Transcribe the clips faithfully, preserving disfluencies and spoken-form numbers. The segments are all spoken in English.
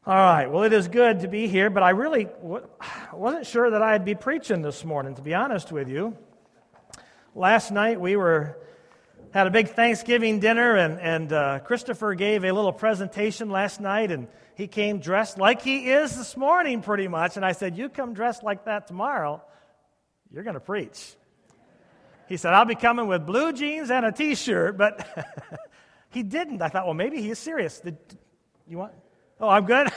All right, well, it is good to be here, but I really wasn't sure that I'd be preaching this morning, to be honest with you. Last night we were had a big Thanksgiving dinner, and, and uh, Christopher gave a little presentation last night, and he came dressed like he is this morning, pretty much, and I said, you come dressed like that tomorrow, you're going to preach. He said, I'll be coming with blue jeans and a T-shirt, but he didn't. I thought, well, maybe he is serious. Did, you want... Oh, I'm good?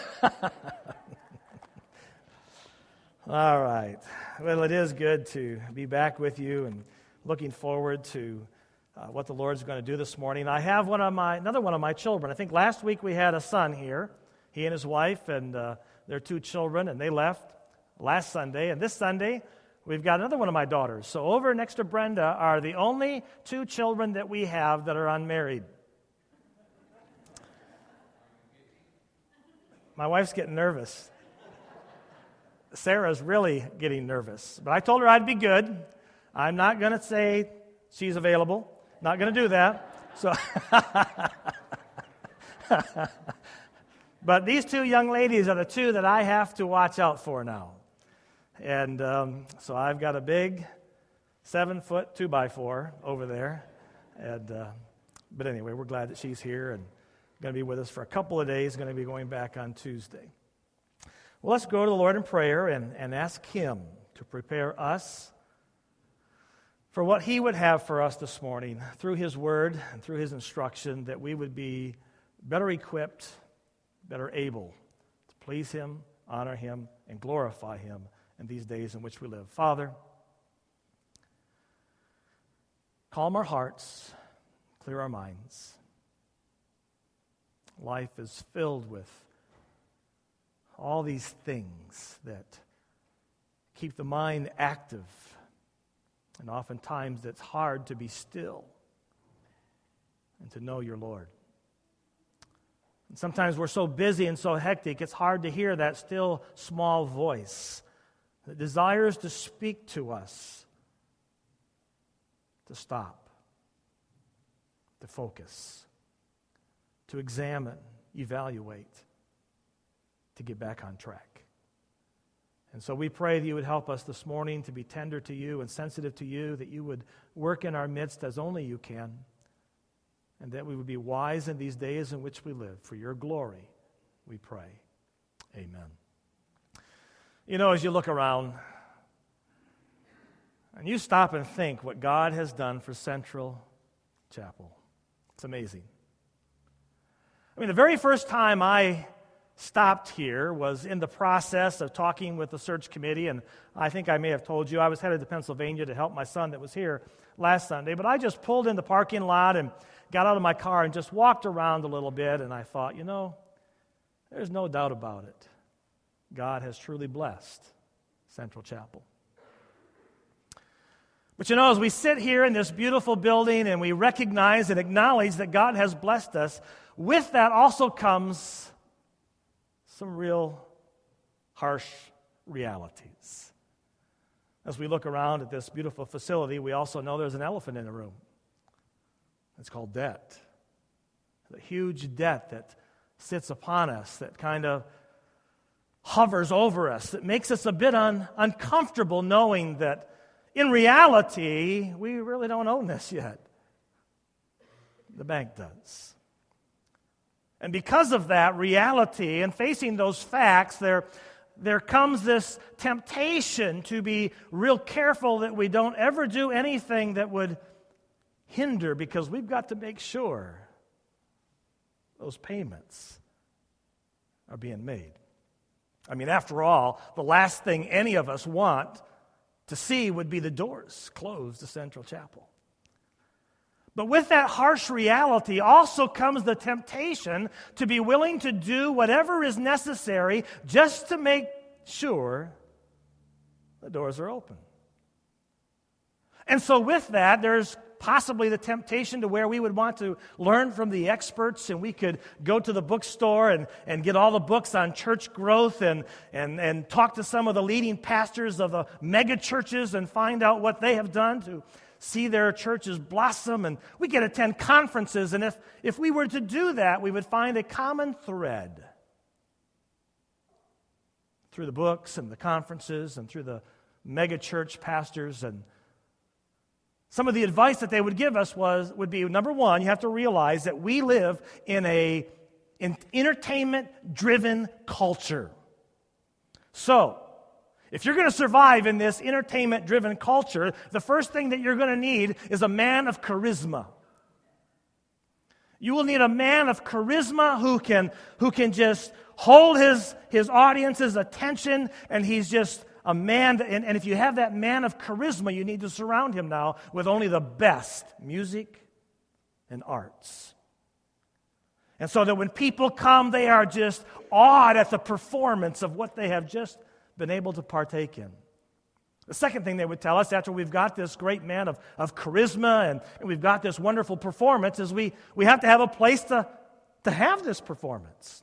All right. Well, it is good to be back with you and looking forward to uh, what the Lord's going to do this morning. I have one of my another one of my children. I think last week we had a son here, he and his wife and uh, their two children, and they left last Sunday. And this Sunday, we've got another one of my daughters. So over next to Brenda are the only two children that we have that are unmarried. My wife's getting nervous. Sarah's really getting nervous. But I told her I'd be good. I'm not going to say she's available. Not going to do that. So, but these two young ladies are the two that I have to watch out for now. And um, so I've got a big seven-foot two-by-four over there. And uh, but anyway, we're glad that she's here and going to be with us for a couple of days, going to be going back on Tuesday. Well, let's go to the Lord in prayer and, and ask Him to prepare us for what He would have for us this morning through His Word and through His instruction, that we would be better equipped, better able to please Him, honor Him, and glorify Him in these days in which we live. Father, calm our hearts, clear our minds. Life is filled with all these things that keep the mind active, and oftentimes it's hard to be still and to know your Lord. And sometimes we're so busy and so hectic, it's hard to hear that still small voice that desires to speak to us, to stop, to focus, to examine, evaluate, to get back on track. And so we pray that you would help us this morning to be tender to you and sensitive to you, that you would work in our midst as only you can, and that we would be wise in these days in which we live. For your glory, we pray. Amen. You know, as you look around, and you stop and think what God has done for Central Chapel, it's amazing. I mean, the very first time I stopped here was in the process of talking with the search committee, and I think I may have told you I was headed to Pennsylvania to help my son that was here last Sunday, but I just pulled in the parking lot and got out of my car and just walked around a little bit, and I thought, you know, there's no doubt about it. God has truly blessed Central Chapel. But you know, as we sit here in this beautiful building and we recognize and acknowledge that God has blessed us, with that also comes some real harsh realities. As we look around at this beautiful facility, we also know there's an elephant in the room. It's called debt. The huge debt that sits upon us, that kind of hovers over us, that makes us a bit un- uncomfortable knowing that in reality, we really don't own this yet. The bank does. And because of that reality and facing those facts, there, there comes this temptation to be real careful that we don't ever do anything that would hinder, because we've got to make sure those payments are being made. I mean, after all, the last thing any of us want to see would be the doors closed to Central Chapel. But with that harsh reality also comes the temptation to be willing to do whatever is necessary just to make sure the doors are open. And so with that, there's possibly the temptation to where we would want to learn from the experts, and we could go to the bookstore and, and get all the books on church growth and, and, and talk to some of the leading pastors of the mega churches and find out what they have done to see their churches blossom. And we could attend conferences, and if, if we were to do that, we would find a common thread through the books and the conferences and through the mega church pastors, and some of the advice that they would give us was would be, number one, you have to realize that we live in a in entertainment-driven culture. So, if you're going to survive in this entertainment-driven culture, the first thing that you're going to need is a man of charisma. You will need a man of charisma who can, who can just hold his, his audience's attention, and he's just a man, that, and, and if you have that man of charisma, you need to surround him now with only the best music and arts. And so that when people come, they are just awed at the performance of what they have just been able to partake in. The second thing they would tell us after we've got this great man of, of charisma and, and we've got this wonderful performance is we, we have to have a place to, to have this performance.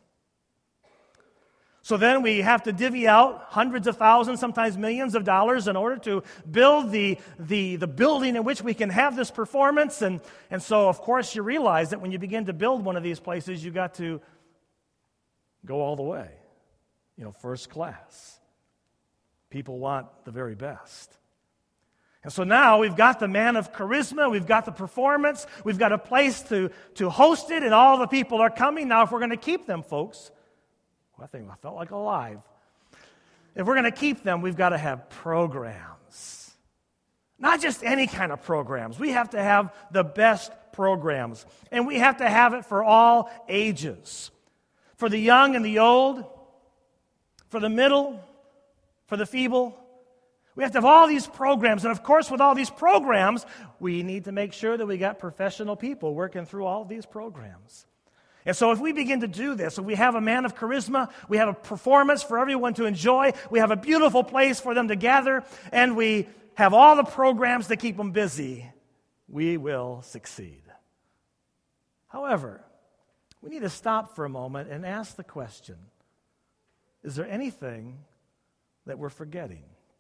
So then we have to divvy out hundreds of thousands, sometimes millions of dollars in order to build the, the, the building in which we can have this performance. And, and so, of course, you realize that when you begin to build one of these places, you got to go all the way, you know, first class. People want the very best. And so now we've got the man of charisma, we've got the performance, we've got a place to, to host it, and all the people are coming. Now, if we're going to keep them, folks, I think I felt like alive. If we're going to keep them, we've got to have programs. Not just any kind of programs. We have to have the best programs. And we have to have it for all ages. For the young and the old, for the middle, for the feeble. We have to have all these programs. And of course, with all these programs, we need to make sure that we got professional people working through all of these programs. And so if we begin to do this, if we have a man of charisma, we have a performance for everyone to enjoy, we have a beautiful place for them to gather, and we have all the programs to keep them busy, we will succeed. However, we need to stop for a moment and ask the question, is there anything that we're forgetting?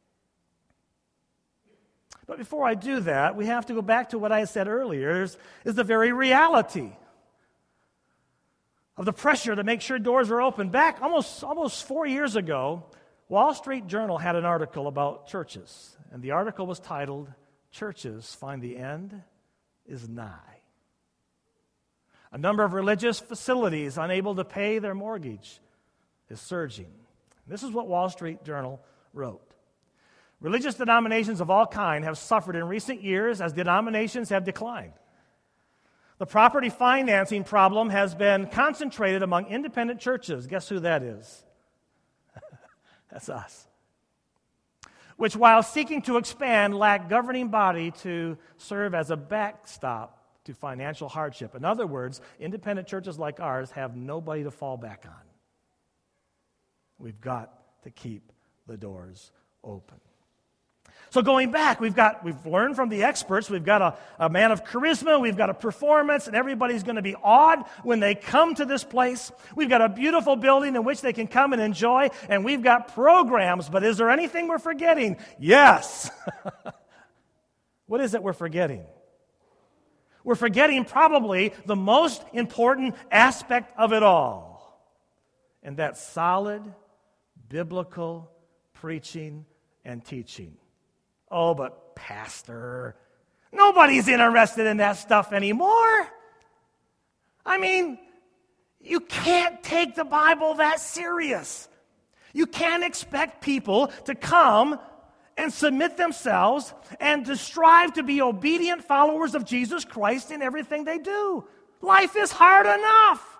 But before I do that, we have to go back to what I said earlier, is, is the very reality of the pressure to make sure doors are open. Back almost, almost four years ago, Wall Street Journal had an article about churches, and the article was titled, "Churches Find the End is Nigh." A number of religious facilities unable to pay their mortgage is surging. This is what Wall Street Journal wrote. Religious denominations of all kind have suffered in recent years as denominations have declined. The property financing problem has been concentrated among independent churches. Guess who that is? That's us. Which, while seeking to expand, lack governing body to serve as a backstop to financial hardship. In other words, independent churches like ours have nobody to fall back on. We've got to keep the doors open. So going back, we've got we've learned from the experts, we've got a, a man of charisma, we've got a performance, and everybody's going to be awed when they come to this place. We've got a beautiful building in which they can come and enjoy, and we've got programs, but is there anything we're forgetting? Yes. What is it we're forgetting? We're forgetting probably the most important aspect of it all, and that's solid biblical preaching and teaching. Oh, but pastor, nobody's interested in that stuff anymore. I mean, you can't take the Bible that serious. You can't expect people to come and submit themselves and to strive to be obedient followers of Jesus Christ in everything they do. Life is hard enough.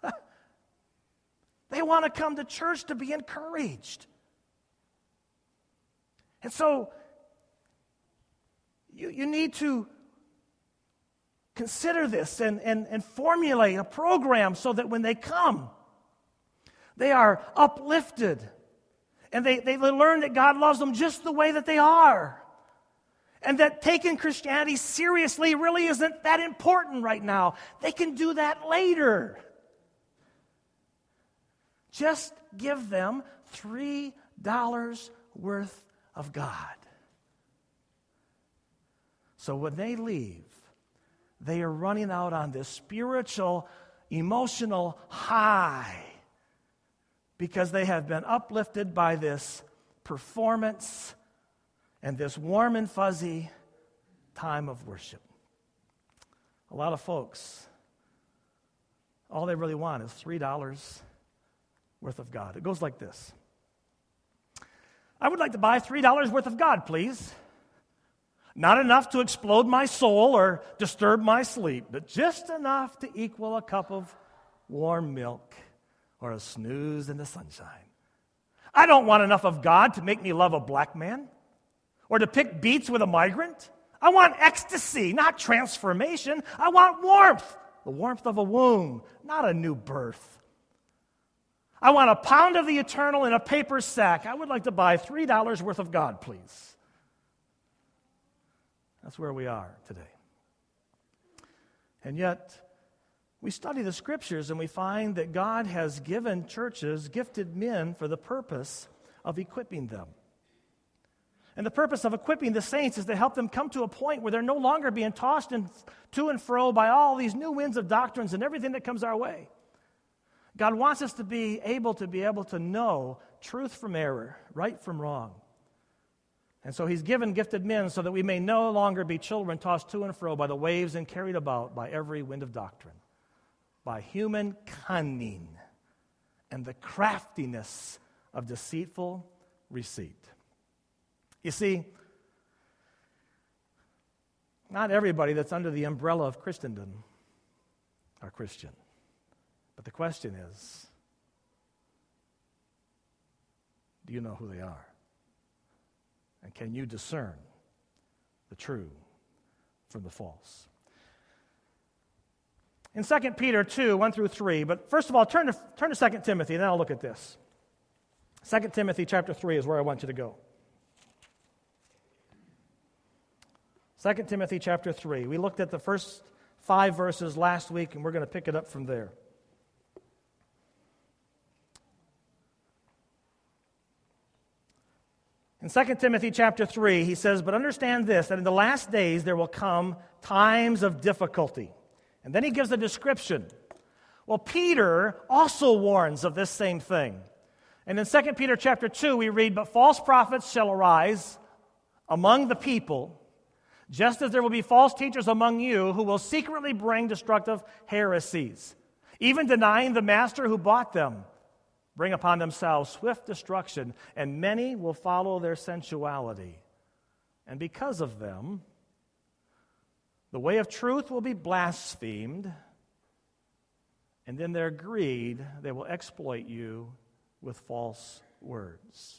They want to come to church to be encouraged. And so, You, you need to consider this and, and, and formulate a program so that when they come, they are uplifted and they, they learn that God loves them just the way that they are. And that taking Christianity seriously really isn't that important right now. They can do that later. Just give them three dollars worth of God. So when they leave, they are running out on this spiritual, emotional high because they have been uplifted by this performance and this warm and fuzzy time of worship. A lot of folks, all they really want is three dollars worth of God. It goes like this. I would like to buy three dollars worth of God, please. Not enough to explode my soul or disturb my sleep, but just enough to equal a cup of warm milk or a snooze in the sunshine. I don't want enough of God to make me love a black man or to pick beets with a migrant. I want ecstasy, not transformation. I want warmth, the warmth of a womb, not a new birth. I want a pound of the eternal in a paper sack. I would like to buy three dollars worth of God, please. That's where we are today. And yet, we study the Scriptures and we find that God has given churches gifted men for the purpose of equipping them. And the purpose of equipping the saints is to help them come to a point where they're no longer being tossed in, to and fro by all these new winds of doctrines and everything that comes our way. God wants us to be able to be able to know truth from error, right from wrong. And so he's given gifted men so that we may no longer be children tossed to and fro by the waves and carried about by every wind of doctrine, by human cunning and the craftiness of deceitful deceit. You see, not everybody that's under the umbrella of Christendom are Christian. But the question is, do you know who they are? And can you discern the true from the false? In Second Peter two, one through three, but first of all, turn to, turn to Second Timothy, and then I'll look at this. Second Timothy chapter three is where I want you to go. Second Timothy chapter three. We looked at the first five verses last week, and we're going to pick it up from there. In Second Timothy chapter three, he says, "But understand this, that in the last days there will come times of difficulty." And then he gives a description. Well, Peter also warns of this same thing. And in Second Peter chapter two, we read, "But false prophets shall arise among the people, just as there will be false teachers among you who will secretly bring destructive heresies, even denying the master who bought them, bring upon themselves swift destruction, and many will follow their sensuality. And because of them, the way of truth will be blasphemed, and in their greed they will exploit you with false words."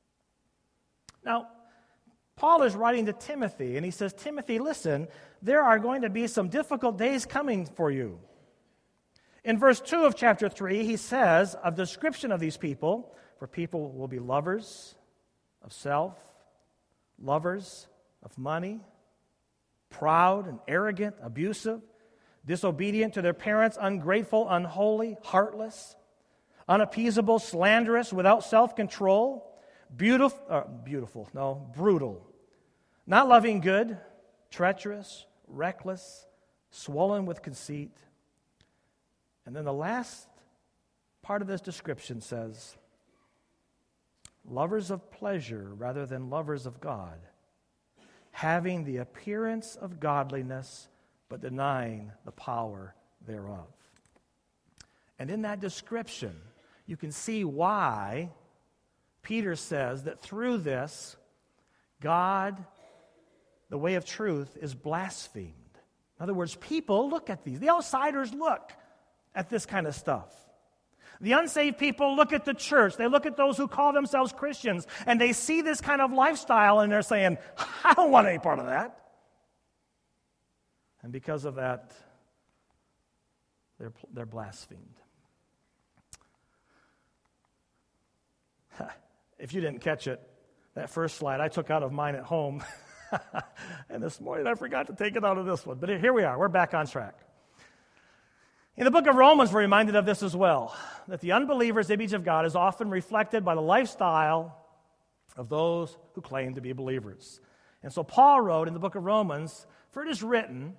Now, Paul is writing to Timothy, and he says, Timothy, listen, there are going to be some difficult days coming for you. In verse two of chapter three, he says, a description of these people, for people will be lovers of self, lovers of money, proud and arrogant, abusive, disobedient to their parents, ungrateful, unholy, heartless, unappeasable, slanderous, without self-control, beautiful, uh, beautiful, no, brutal, not loving good, treacherous, reckless, swollen with conceit. And then the last part of this description says, lovers of pleasure rather than lovers of God, having the appearance of godliness, but denying the power thereof. And in that description, you can see why Peter says that through this, God, the way of truth, is blasphemed. In other words, people look at these. The outsiders look at this kind of stuff. The unsaved people look at the church. They look at those who call themselves Christians, and they see this kind of lifestyle, and they're saying, I don't want any part of that. And because of that, they're, they're blasphemed. If you didn't catch it, that first slide I took out of mine at home, and this morning I forgot to take it out of this one. But here we are. We're back on track. In the book of Romans, we're reminded of this as well, that the unbeliever's image of God is often reflected by the lifestyle of those who claim to be believers. And so Paul wrote in the book of Romans, "For it is written,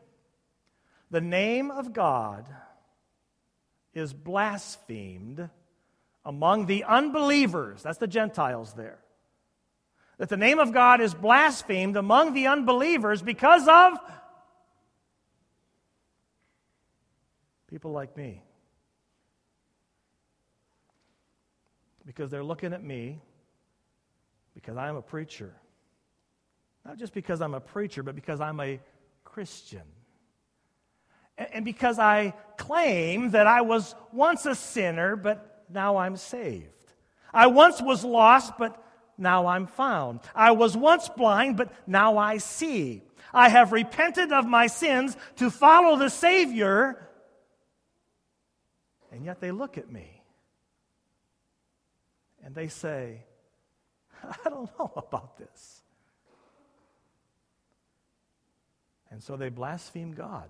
the name of God is blasphemed among the unbelievers, that's the Gentiles there, that the name of God is blasphemed among the unbelievers because of people like me. Because they're looking at me because I'm a preacher. Not just because I'm a preacher, but because I'm a Christian. And because I claim that I was once a sinner, but now I'm saved. I once was lost, but now I'm found. I was once blind, but now I see. I have repented of my sins to follow the Savior, and yet they look at me and they say, I don't know about this. And so they blaspheme God.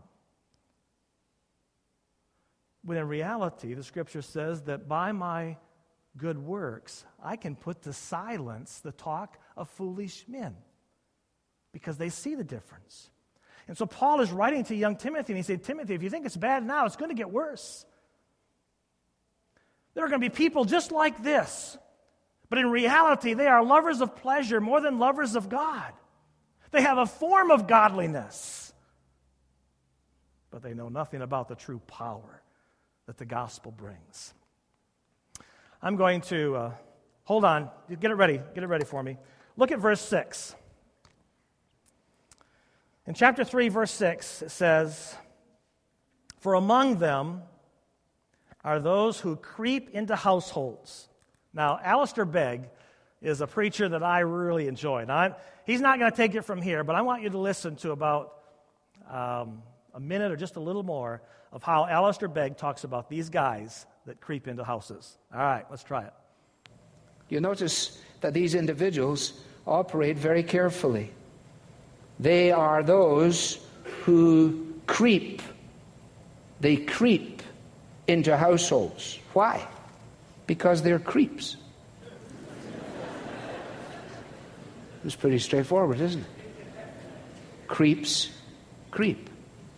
When in reality, the Scripture says that by my good works, I can put to silence the talk of foolish men because they see the difference. And so Paul is writing to young Timothy, and he said, Timothy, if you think it's bad now, it's going to get worse. There are going to be people just like this, but in reality, they are lovers of pleasure more than lovers of God. They have a form of godliness, but they know nothing about the true power that the gospel brings. I'm going to, uh, hold on, get it ready, get it ready for me. Look at verse six. In chapter three, verse six, it says, For among them are those who creep into households. Now, Alistair Begg is a preacher that I really enjoy. Now, I'm, he's not going to take it from here, but I want you to listen to about um, a minute or just a little more of how Alistair Begg talks about these guys that creep into houses. All right, let's try it. You notice that these individuals operate very carefully. They are those who creep. They creep into households. Why? Because they're creeps. It's pretty straightforward, isn't it? Creeps creep.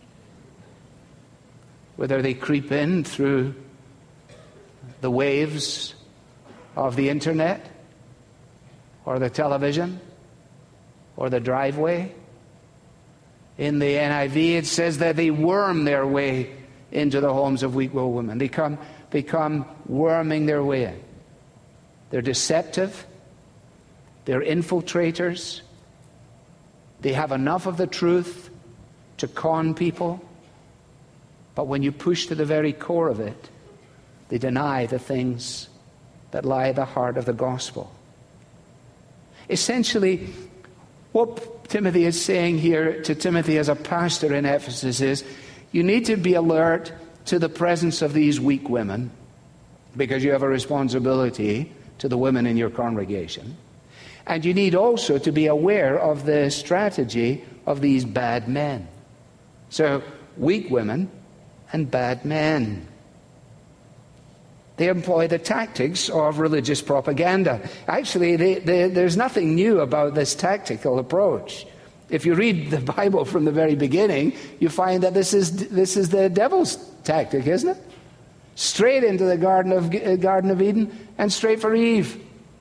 Whether they creep in through the waves of the internet or the television or the driveway. In the N I V, it says that they worm their way into the homes of weak-willed women. They come, they come worming their way in. They're deceptive. They're infiltrators. They have enough of the truth to con people. But when you push to the very core of it, they deny the things that lie at the heart of the gospel. Essentially, what Timothy is saying here to Timothy as a pastor in Ephesus is, you need to be alert to the presence of these weak women, because you have a responsibility to the women in your congregation. And you need also to be aware of the strategy of these bad men. So, weak women and bad men. They employ the tactics of religious propaganda. Actually, they, they, there's nothing new about this tactical approach. If you read the Bible from the very beginning, you find that this is this is the devil's tactic, isn't it? Straight into the Garden of uh, Garden of Eden and straight for Eve.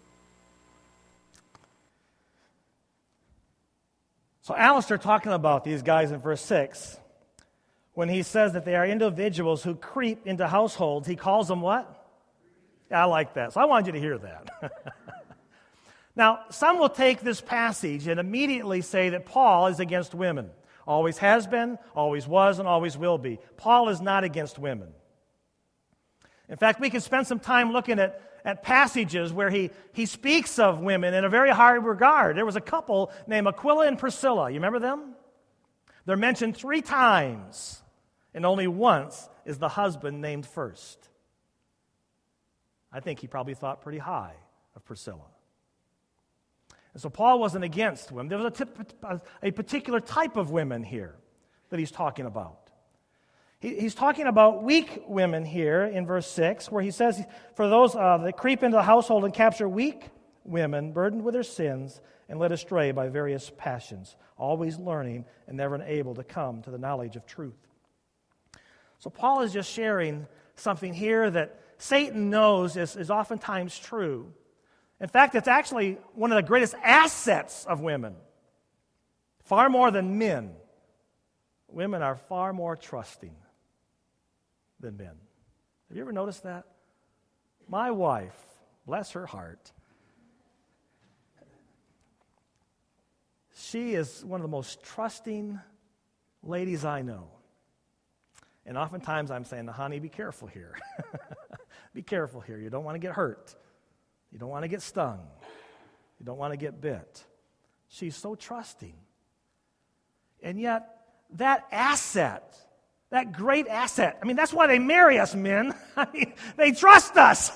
So Alistair talking about these guys in verse six, when he says that they are individuals who creep into households, he calls them what? I like that. So I wanted you to hear that. Now, some will take this passage and immediately say that Paul is against women. Always has been, always was, and always will be. Paul is not against women. In fact, we can spend some time looking at, at passages where he, he speaks of women in a very high regard. There was a couple named Aquila and Priscilla. You remember them? They're mentioned three times, and only once is the husband named first. I think he probably thought pretty high of Priscilla. And so Paul wasn't against women. There was a, tip, a particular type of women here that he's talking about. He, he's talking about weak women here in verse six, where he says, for those uh, that creep into the household and capture weak women, burdened with their sins, and led astray by various passions, always learning and never able to come to the knowledge of truth. So Paul is just sharing something here that Satan knows is, is oftentimes true. In fact, it's actually one of the greatest assets of women. Far more than men. Women are far more trusting than men. Have you ever noticed that? My wife, bless her heart, she is one of the most trusting ladies I know. And oftentimes I'm saying, honey, be careful here. Be careful here. You don't want to get hurt. You don't want to get stung. You don't want to get bit. She's so trusting. And yet, that asset, that great asset, I mean, that's why they marry us, men. I mean, they trust us.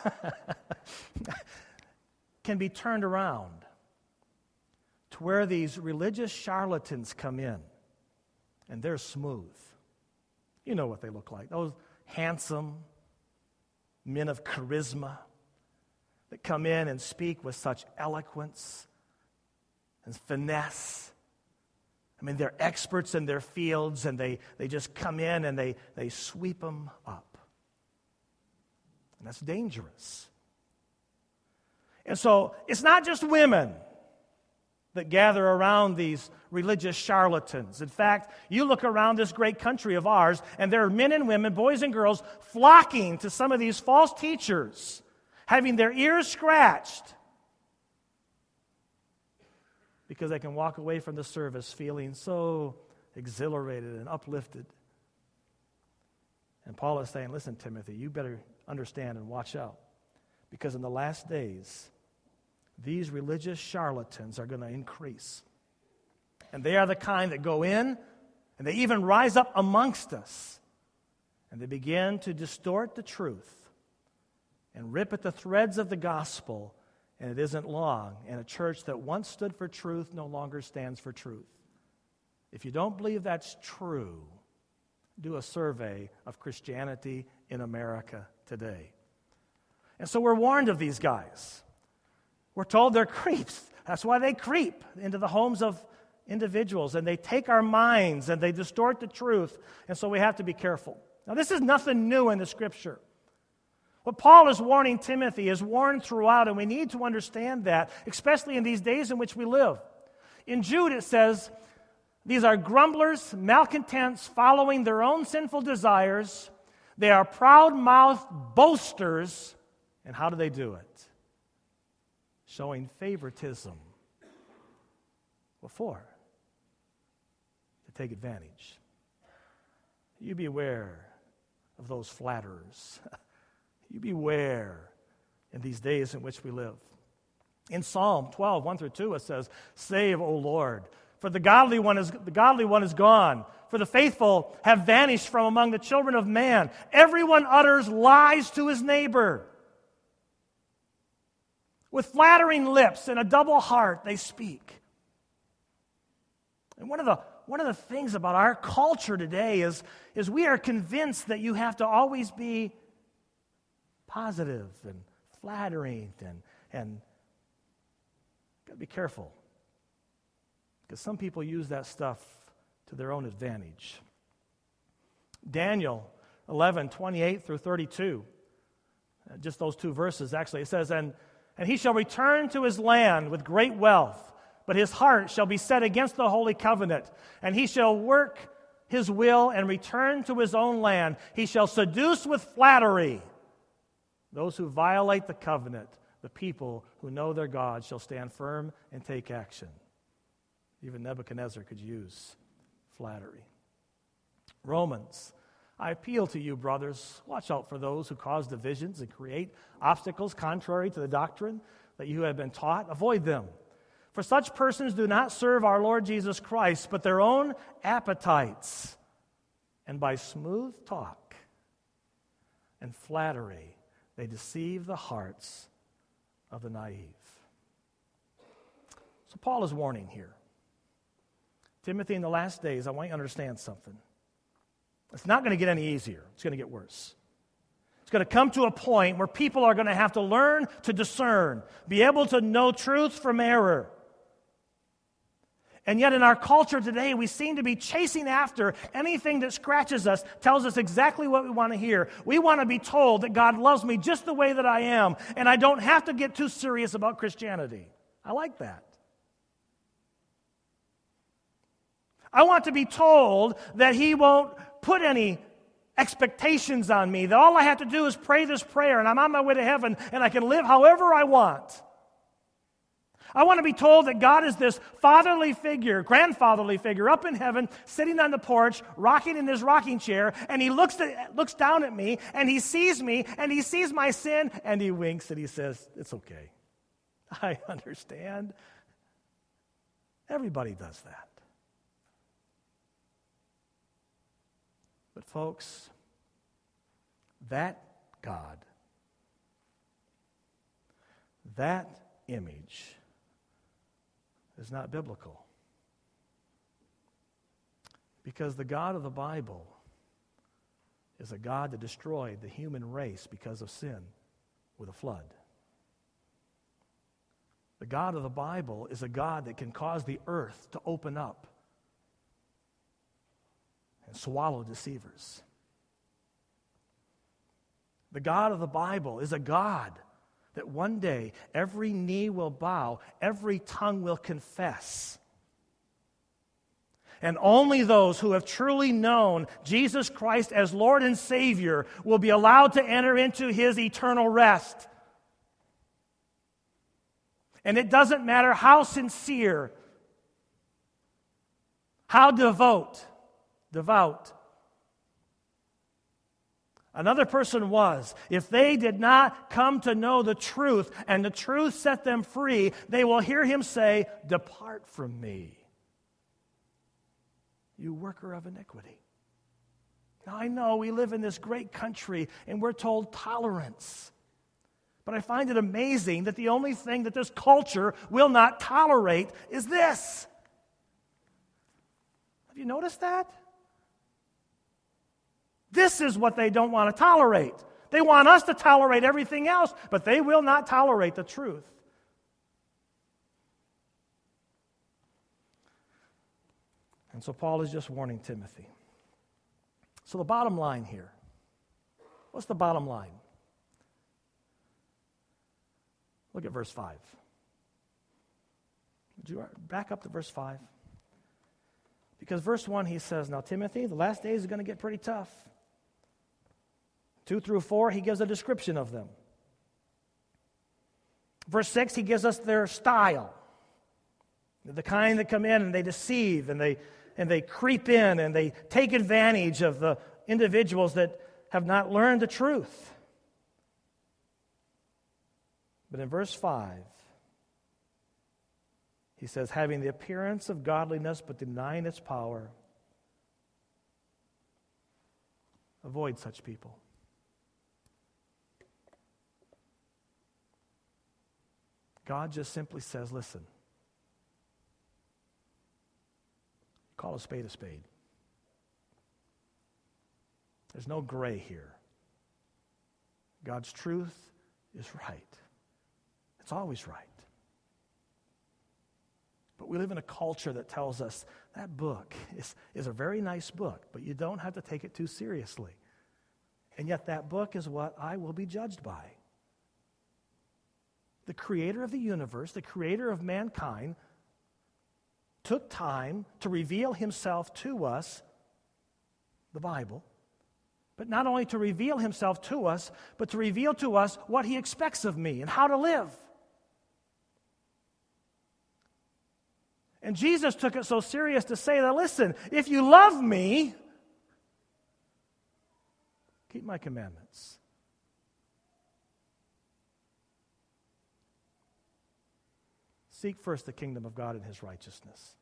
Can be turned around to where these religious charlatans come in, and they're smooth. You know what they look like. Those handsome men of charisma that come in and speak with such eloquence and finesse. I mean, they're experts in their fields, and they, they just come in and they, they sweep them up. And that's dangerous. And so it's not just women that gather around these religious charlatans. In fact, you look around this great country of ours, and there are men and women, boys and girls, flocking to some of these false teachers, having their ears scratched, because they can walk away from the service feeling so exhilarated and uplifted. And Paul is saying, listen, Timothy, you better understand and watch out, because in the last days, these religious charlatans are going to increase. And they are the kind that go in, and they even rise up amongst us, and they begin to distort the truth and rip at the threads of the gospel, and it isn't long, and a church that once stood for truth no longer stands for truth. If you don't believe that's true, do a survey of Christianity in America today. And so we're warned of these guys. We're told they're creeps. That's why they creep into the homes of individuals, and they take our minds and they distort the truth, and so we have to be careful. Now, this is nothing new in the Scripture. What Paul is warning Timothy is warned throughout, and we need to understand that, especially in these days in which we live. In Jude it says, these are grumblers, malcontents, following their own sinful desires. They are proud-mouthed boasters. And how do they do it? Showing favoritism. What for? To take advantage. You beware of those flatterers. You beware in these days in which we live. In Psalm twelve, one through two, it says, save, O Lord, for the godly one is the godly one is gone, for the faithful have vanished from among the children of man. Everyone utters lies to his neighbor. With flattering lips and a double heart they speak. And one of the one of the things about our culture today is, is we are convinced that you have to always be positive and flattering, and and got to be careful, because some people use that stuff to their own advantage. Daniel eleven, twenty-eight through thirty-two, just those two verses actually, it says, and And he shall return to his land with great wealth, but his heart shall be set against the holy covenant. And he shall work his will and return to his own land. He shall seduce with flattery those who violate the covenant. The people who know their God shall stand firm and take action. Even Nebuchadnezzar could use flattery. Romans, I appeal to you, brothers, watch out for those who cause divisions and create obstacles contrary to the doctrine that you have been taught. Avoid them. For such persons do not serve our Lord Jesus Christ, but their own appetites. And by smooth talk and flattery, they deceive the hearts of the naive. So Paul is warning here. Timothy, in the last days, I want you to understand something. It's not going to get any easier. It's going to get worse. It's going to come to a point where people are going to have to learn to discern, be able to know truth from error. And yet in our culture today, we seem to be chasing after anything that scratches us, tells us exactly what we want to hear. We want to be told that God loves me just the way that I am, and I don't have to get too serious about Christianity. I like that. I want to be told that He won't put any expectations on me, that all I have to do is pray this prayer, and I'm on my way to heaven, and I can live however I want. I want to be told that God is this fatherly figure, grandfatherly figure up in heaven, sitting on the porch, rocking in his rocking chair, and he looks at, looks down at me, and he sees me, and he sees my sin, and he winks, and he says, it's okay. I understand. Everybody does that. But folks, that God, that image is not biblical. Because the God of the Bible is a God that destroyed the human race because of sin with a flood. The God of the Bible is a God that can cause the earth to open up and swallow deceivers. The God of the Bible is a God that one day every knee will bow, every tongue will confess. And only those who have truly known Jesus Christ as Lord and Savior will be allowed to enter into His eternal rest. And it doesn't matter how sincere, how devout, devout another person was. If they did not come to know the truth and the truth set them free, they will hear Him say, "Depart from me, you worker of iniquity." Now I know we live in this great country and we're told tolerance. But I find it amazing that the only thing that this culture will not tolerate is this. Have you noticed that? This is what they don't want to tolerate. They want us to tolerate everything else, but they will not tolerate the truth. And so Paul is just warning Timothy. So the bottom line here, what's the bottom line? Look at verse five. Would you back up to verse five? Because verse one, he says, "Now Timothy, the last days are going to get pretty tough." Two through four, he gives a description of them. Verse six, he gives us their style. The kind that come in and they deceive and they and they creep in and they take advantage of the individuals that have not learned the truth. But in verse five, he says, "Having the appearance of godliness but denying its power, avoid such people." God just simply says, listen, call a spade a spade. There's no gray here. God's truth is right. It's always right. But we live in a culture that tells us that book is, is a very nice book, but you don't have to take it too seriously. And yet that book is what I will be judged by. The creator of the universe, the creator of mankind, took time to reveal Himself to us, the Bible, but not only to reveal Himself to us, but to reveal to us what He expects of me and how to live. And Jesus took it so serious to say that, listen, if you love me, keep my commandments. Seek first the kingdom of God and His righteousness.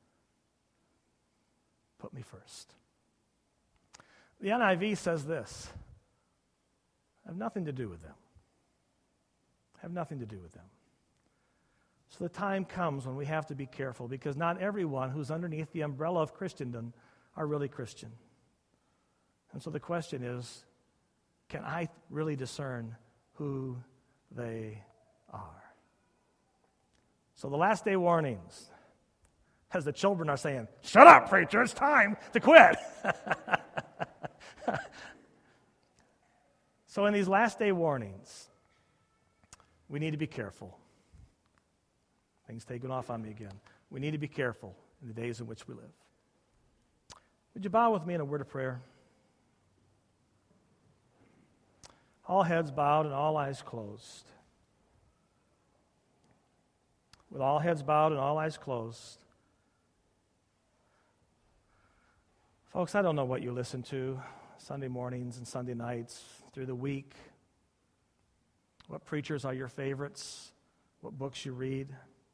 Put me first. The N I V says this: I have nothing to do with them. I have nothing to do with them. So the time comes when we have to be careful, because not everyone who's underneath the umbrella of Christendom are really Christian. And so the question is, can I really discern who they are? So the last day warnings. As the children are saying, shut up, preacher, it's time to quit. So in these last day warnings, we need to be careful. Things taken off on me again. We need to be careful in the days in which we live. Would you bow with me in a word of prayer? All heads bowed and all eyes closed. With all heads bowed and all eyes closed. Folks, I don't know what you listen to Sunday mornings and Sunday nights through the week. What preachers are your favorites? What books you read?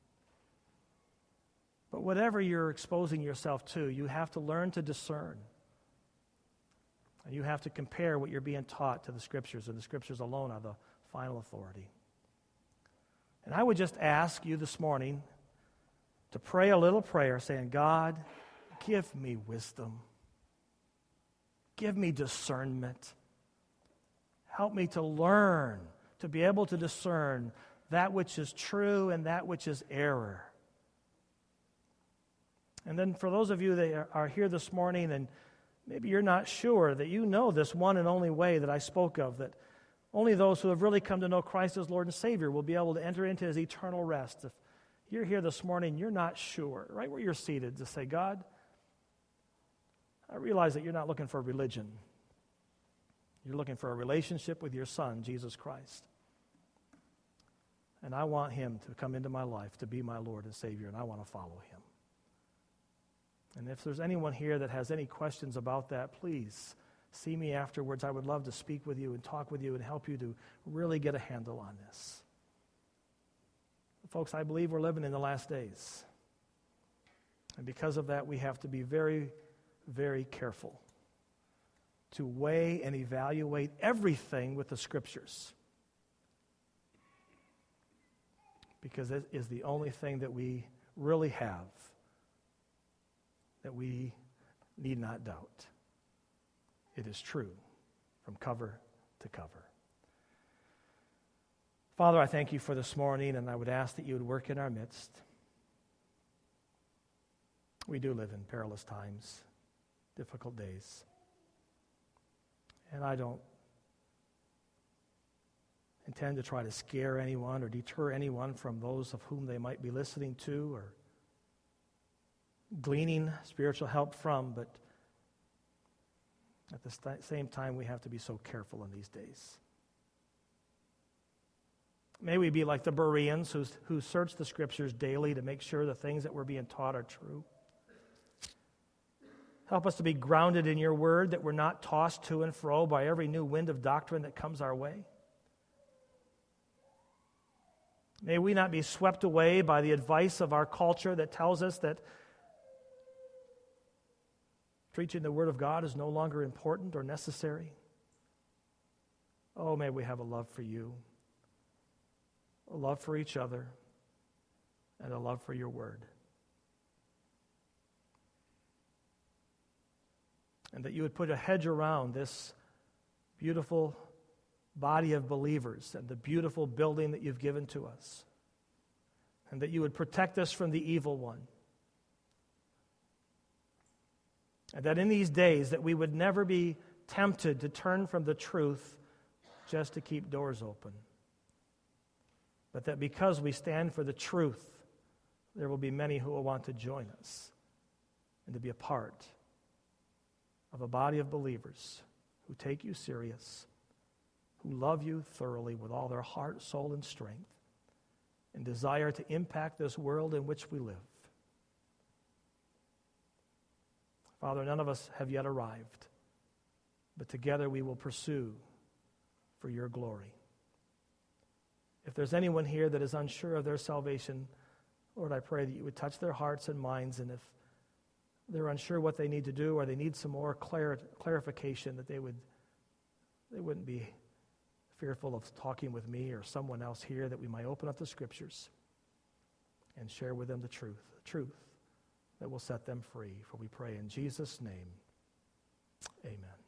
But whatever you're exposing yourself to, you have to learn to discern. And you have to compare what you're being taught to the Scriptures, and the Scriptures alone are the final authority. And I would just ask you this morning to pray a little prayer saying, God, give me wisdom. Give me discernment. Help me to learn, to be able to discern that which is true and that which is error. And then for those of you that are here this morning and maybe you're not sure that you know this one and only way that I spoke of, that only those who have really come to know Christ as Lord and Savior will be able to enter into His eternal rest. If you're here this morning, you're not sure, right where you're seated, to say, God, I realize that you're not looking for religion. You're looking for a relationship with your Son, Jesus Christ. And I want Him to come into my life to be my Lord and Savior, and I want to follow Him. And if there's anyone here that has any questions about that, please see me afterwards. I would love to speak with you and talk with you and help you to really get a handle on this. Folks, I believe we're living in the last days. And because of that, we have to be very, very careful to weigh and evaluate everything with the Scriptures. Because it is the only thing that we really have that we need not doubt. It is true from cover to cover. Father, I thank you for this morning, and I would ask that you would work in our midst. We do live in perilous times, difficult days. And I don't intend to try to scare anyone or deter anyone from those of whom they might be listening to or gleaning spiritual help from, but at the st- same time, we have to be so careful in these days. May we be like the Bereans who, who search the Scriptures daily to make sure the things that we're being taught are true. Help us to be grounded in your word, that we're not tossed to and fro by every new wind of doctrine that comes our way. May we not be swept away by the advice of our culture that tells us that preaching the Word of God is no longer important or necessary. Oh, may we have a love for you, a love for each other, and a love for your Word. And that you would put a hedge around this beautiful body of believers and the beautiful building that you've given to us. And that you would protect us from the evil one. And that in these days that we would never be tempted to turn from the truth just to keep doors open. But that because we stand for the truth, there will be many who will want to join us and to be a part of a body of believers who take you serious, who love you thoroughly with all their heart, soul, and strength, and desire to impact this world in which we live. Father, none of us have yet arrived, but together we will pursue for your glory. If there's anyone here that is unsure of their salvation, Lord, I pray that you would touch their hearts and minds, and if they're unsure what they need to do or they need some more clar- clarification, that they would they wouldn't be fearful of talking with me or someone else here, that we might open up the Scriptures and share with them the truth, the truth that will set them free. For we pray in Jesus' name, amen.